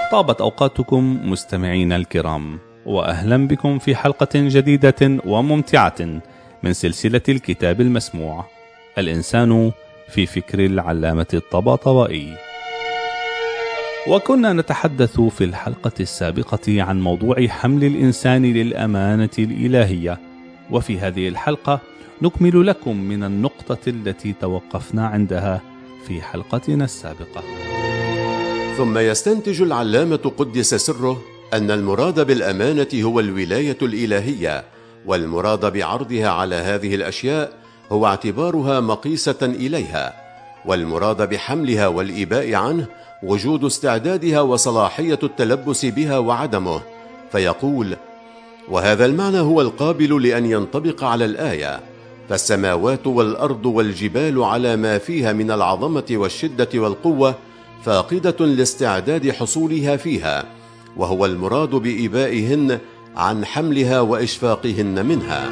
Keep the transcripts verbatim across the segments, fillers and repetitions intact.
طابت أوقاتكم مستمعين الكرام، وأهلا بكم في حلقة جديدة وممتعة من سلسلة الكتاب المسموع، الإنسان في فكر العلامة الطباطبائي. وكنا نتحدث في الحلقة السابقة عن موضوع حمل الإنسان للأمانة الإلهية، وفي هذه الحلقة نكمل لكم من النقطة التي توقفنا عندها في حلقتنا السابقة. ثم يستنتج العلامة قدس سره أن المراد بالأمانة هو الولاية الإلهية، والمراد بعرضها على هذه الأشياء هو اعتبارها مقيسة إليها، والمراد بحملها والإباء عنه وجود استعدادها وصلاحية التلبس بها وعدمه. فيقول: وهذا المعنى هو القابل لأن ينطبق على الآية، فالسماوات والأرض والجبال على ما فيها من العظمة والشدة والقوة فاقدة لاستعداد حصولها فيها، وهو المراد بإبائهن عن حملها وإشفاقهن منها.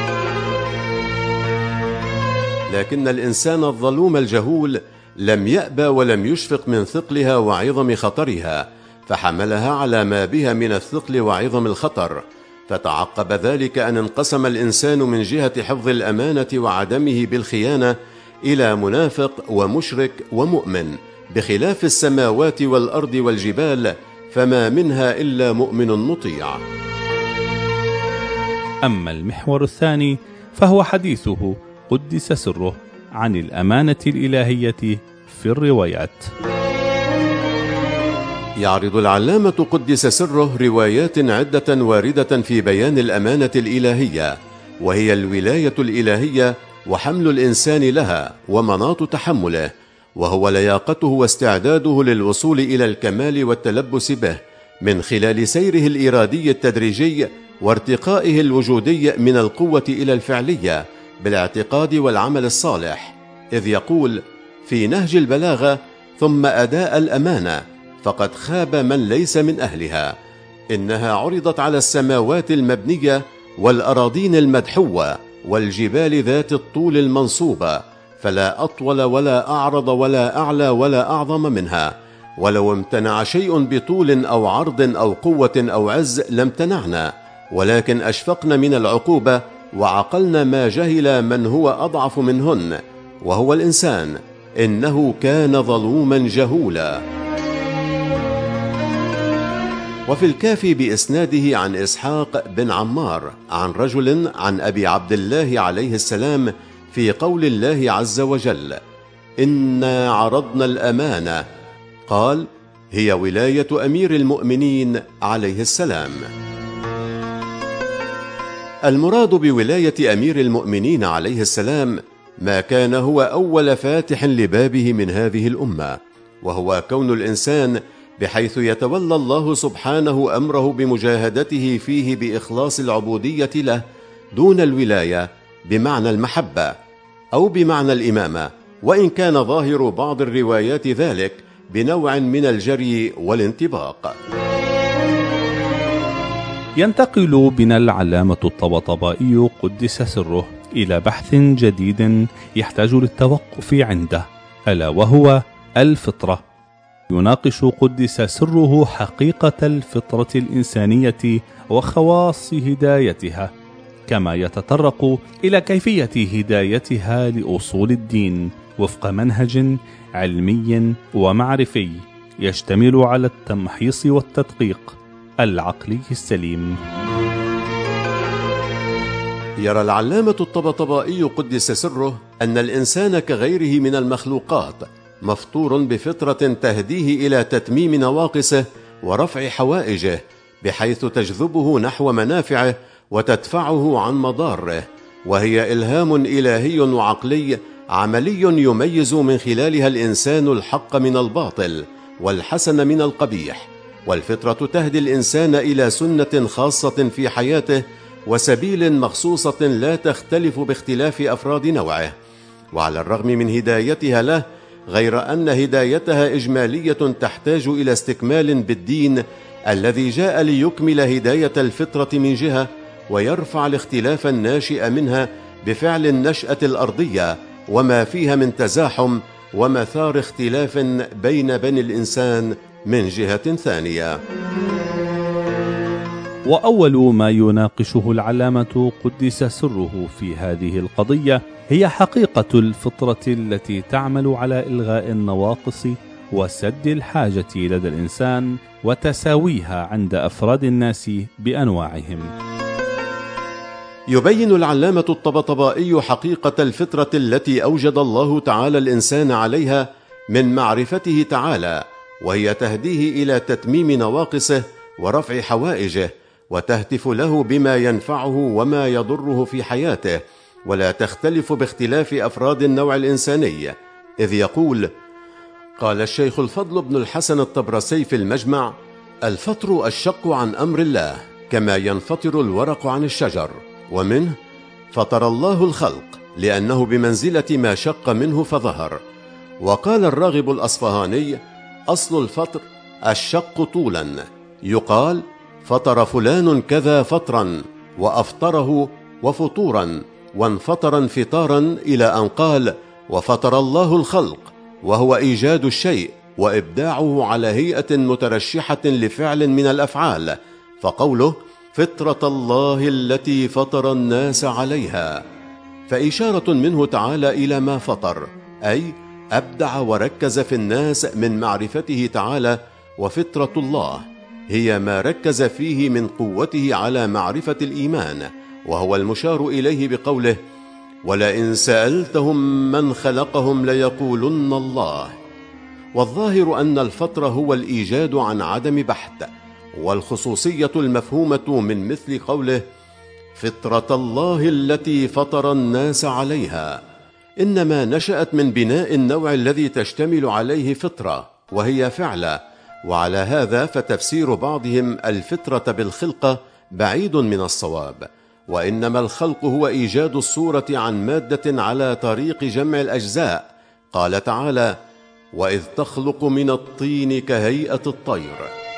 لكن الإنسان الظلوم الجهول لم يأبى ولم يشفق من ثقلها وعظم خطرها، فحملها على ما بها من الثقل وعظم الخطر، فتعقب ذلك أن انقسم الإنسان من جهة حفظ الأمانة وعدمه بالخيانة إلى منافق ومشرك ومؤمن، بخلاف السماوات والأرض والجبال فما منها إلا مؤمن مطيع. أما المحور الثاني فهو حديثه قدس سره عن الأمانة الإلهية في الروايات. يعرض العلامة قدس سره روايات عدة واردة في بيان الأمانة الإلهية، وهي الولاية الإلهية وحمل الإنسان لها ومناط تحمله، وهو لياقته واستعداده للوصول إلى الكمال والتلبس به من خلال سيره الإرادي التدريجي وارتقائه الوجودي من القوة إلى الفعلية بالاعتقاد والعمل الصالح. إذ يقول في نهج البلاغة: ثم أداء الأمانة فقد خاب من ليس من أهلها، إنها عرضت على السماوات المبنية والأراضين المدحوة والجبال ذات الطول المنصوبة، فلا أطول ولا أعرض ولا أعلى ولا أعظم منها، ولو امتنع شيء بطول أو عرض أو قوة أو عز لامتنعنا، ولكن أشفقنا من العقوبة وعقلنا ما جهل من هو أضعف منهن، وهو الإنسان، إنه كان ظلوما جهولا. وفي الكافي بإسناده عن إسحاق بن عمار عن رجل عن أبي عبد الله عليه السلام في قول الله عز وجل: إنا عرضنا الأمانة، قال: هي ولاية أمير المؤمنين عليه السلام. المراد بولاية أمير المؤمنين عليه السلام ما كان هو أول فاتح لبابه من هذه الأمة، وهو كون الإنسان بحيث يتولى الله سبحانه أمره بمجاهدته فيه بإخلاص العبودية له دون الولاية بمعنى المحبة أو بمعنى الإمامة، وإن كان ظاهر بعض الروايات ذلك بنوع من الجري والانطباق. ينتقل بنا العلامة الطباطبائي قدس سره إلى بحث جديد يحتاج للتوقف عنده، ألا وهو الفطرة. يناقش قدس سره حقيقة الفطرة الإنسانية وخواص هدايتها، كما يتطرق إلى كيفية هدايتها لأصول الدين وفق منهج علمي ومعرفي يشتمل على التمحيص والتدقيق العقلي السليم. يرى العلامة الطباطبائي قدس سره أن الإنسان كغيره من المخلوقات مفطور بفطرة تهديه إلى تتميم نواقصه ورفع حوائجه، بحيث تجذبه نحو منافعه وتدفعه عن مضاره، وهي إلهام إلهي وعقلي عملي يميز من خلالها الإنسان الحق من الباطل والحسن من القبيح. والفطرة تهدي الإنسان إلى سنة خاصة في حياته وسبيل مخصوصة لا تختلف باختلاف أفراد نوعه، وعلى الرغم من هدايتها له، غير أن هدايتها إجمالية تحتاج إلى استكمال بالدين الذي جاء ليكمل هداية الفطرة من جهة، ويرفع الاختلاف الناشئ منها بفعل النشأة الأرضية وما فيها من تزاحم ومثار اختلاف بين بني الإنسان من جهة ثانية. وأول ما يناقشه العلامة قدس سره في هذه القضية هي حقيقة الفطرة التي تعمل على إلغاء النواقص وسد الحاجة لدى الإنسان وتساويها عند أفراد الناس بأنواعهم. يبين العلامة الطبطبائي حقيقة الفطرة التي أوجد الله تعالى الإنسان عليها من معرفته تعالى، وهي تهديه إلى تتميم نواقصه ورفع حوائجه، وتهتف له بما ينفعه وما يضره في حياته، ولا تختلف باختلاف أفراد النوع الإنساني. إذ يقول: قال الشيخ الفضل بن الحسن الطبرسي في المجمع: الفطر الشق عن أمر الله كما ينفطر الورق عن الشجر، ومنه فطر الله الخلق لأنه بمنزلة ما شق منه فظهر. وقال الراغب الأصفهاني: أصل الفطر الشق طولا، يقال فطر فلان كذا فطرا، وأفطره وفطورا، وانفطر انفطارا، إلى أن قال: وفطر الله الخلق، وهو إيجاد الشيء وإبداعه على هيئة مترشحة لفعل من الأفعال، فقوله: فطرة الله التي فطر الناس عليها، فإشارة منه تعالى إلى ما فطر، أي أبدع وركز في الناس من معرفته تعالى. وفطرة الله هي ما ركز فيه من قوته على معرفة الإيمان، وهو المشار إليه بقوله: ولئن سألتهم من خلقهم ليقولن الله. والظاهر أن الفطر هو الإيجاد عن عدم بحت، والخصوصية المفهومة من مثل قوله: فطرة الله التي فطر الناس عليها، إنما نشأت من بناء النوع الذي تشتمل عليه فطرة، وهي فعلة. وعلى هذا فتفسير بعضهم الفطرة بالخلقة بعيد من الصواب، وإنما الخلق هو إيجاد الصورة عن مادة على طريق جمع الأجزاء. قال تعالى: وإذ تخلق من الطين كهيئة الطير.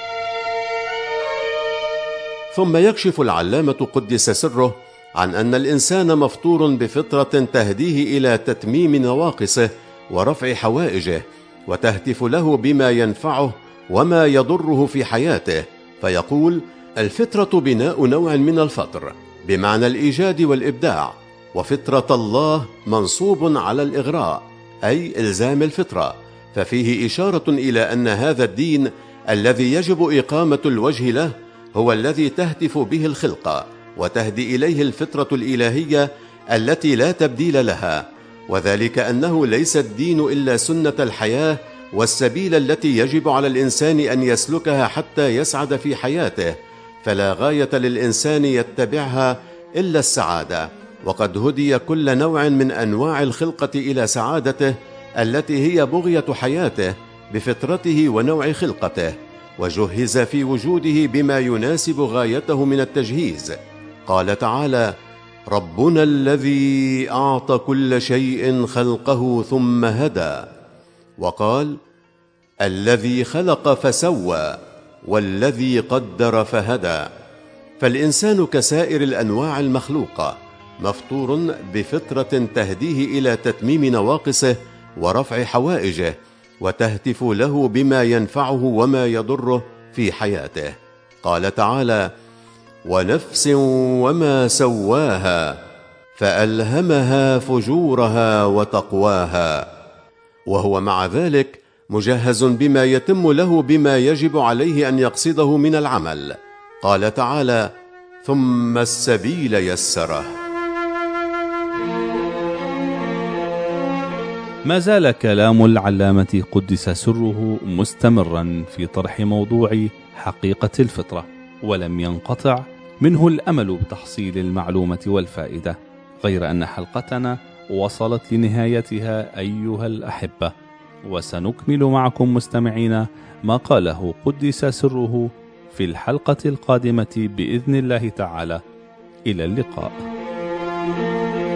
ثم يكشف العلامة قدس سره عن أن الإنسان مفطور بفطرة تهديه إلى تتميم نواقصه ورفع حوائجه، وتهتف له بما ينفعه وما يضره في حياته، فيقول: الفطرة بناء نوع من الفطر بمعنى الإيجاد والإبداع، وفطرة الله منصوب على الإغراء، أي إلزام الفطرة، ففيه إشارة إلى أن هذا الدين الذي يجب إقامة الوجه له هو الذي تهتف به الخلقة وتهدي إليه الفطرة الإلهية التي لا تبديل لها، وذلك أنه ليس الدين إلا سنة الحياة والسبيل التي يجب على الإنسان أن يسلكها حتى يسعد في حياته، فلا غاية للإنسان يتبعها إلا السعادة. وقد هدي كل نوع من أنواع الخلقة إلى سعادته التي هي بغية حياته بفطرته ونوع خلقته، وجهز في وجوده بما يناسب غايته من التجهيز. قال تعالى: ربنا الذي أعطى كل شيء خلقه ثم هدى. وقال: الذي خلق فسوى والذي قدر فهدى. فالإنسان كسائر الأنواع المخلوقة مفطور بفطرة تهديه إلى تتميم نواقصه ورفع حوائجه، وتهتف له بما ينفعه وما يضره في حياته. قال تعالى: ونفس وما سواها فألهمها فجورها وتقواها. وهو مع ذلك مجهز بما يتم له بما يجب عليه أن يقصده من العمل. قال تعالى: ثم السبيل يسره. ما زال كلام العلامة قدس سره مستمرا في طرح موضوع حقيقة الفطرة، ولم ينقطع منه الأمل بتحصيل المعلومة والفائدة، غير أن حلقتنا وصلت لنهايتها أيها الأحبة، وسنكمل معكم مستمعين ما قاله قدس سره في الحلقة القادمة بإذن الله تعالى. إلى اللقاء.